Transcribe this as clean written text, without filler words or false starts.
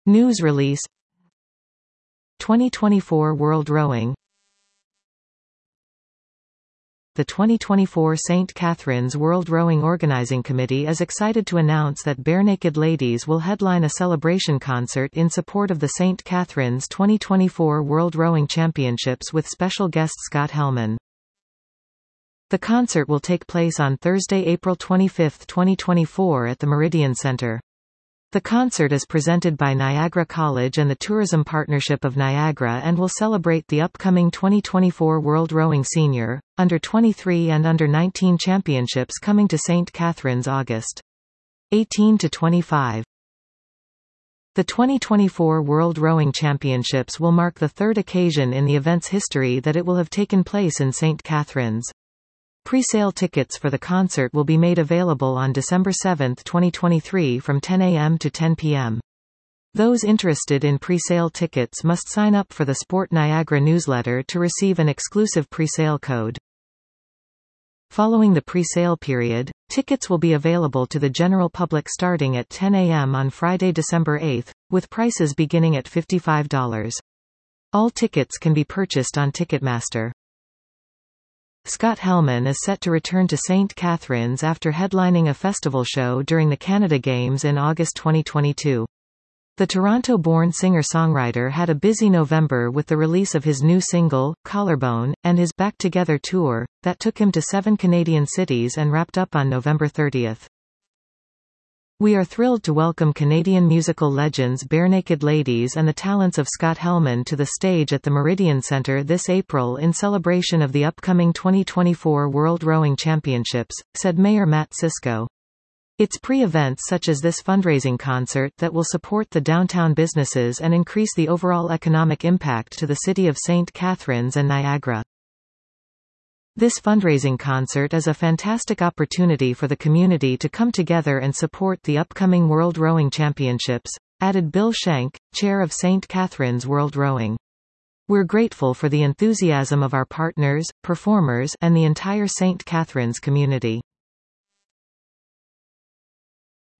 News release 2024 World Rowing. The 2024 St. Catharines World Rowing Organizing Committee is excited to announce that Barenaked Ladies will headline a celebration concert in support of the St. Catharines 2024 World Rowing Championships with special guest Scott Hellman. The concert will take place on Thursday, April 25, 2024 at the Meridian Center. The concert is presented by Niagara College and the Tourism Partnership of Niagara and will celebrate the upcoming 2024 World Rowing Senior, Under-23 and Under-19 Championships coming to St. Catharines August 18 to 25. The 2024 World Rowing Championships will mark the third occasion in the event's history that it will have taken place in St. Catharines. Pre-sale tickets for the concert will be made available on December 7, 2023 from 10 a.m. to 10 p.m. Those interested in pre-sale tickets must sign up for the Sport Niagara newsletter to receive an exclusive pre-sale code. Following the pre-sale period, tickets will be available to the general public starting at 10 a.m. on Friday, December 8, with prices beginning at $55. All tickets can be purchased on Ticketmaster. Scott Hellman is set to return to St. Catharines after headlining a festival show during the Canada Games in August 2022. The Toronto-born singer-songwriter had a busy November with the release of his new single, Collarbone, and his Back Together tour, that took him to 7 Canadian cities and wrapped up on November 30. We are thrilled to welcome Canadian musical legends Barenaked Ladies and the talents of Scott Hellman to the stage at the Meridian Center this April in celebration of the upcoming 2024 World Rowing Championships, said Mayor Matt Cisco. It's pre-events such as this fundraising concert that will support the downtown businesses and increase the overall economic impact to the city of St. Catharines and Niagara. This fundraising concert is a fantastic opportunity for the community to come together and support the upcoming World Rowing Championships, added Bill Schenk, chair of St. Catharines World Rowing. We're grateful for the enthusiasm of our partners, performers, and the entire St. Catharines community.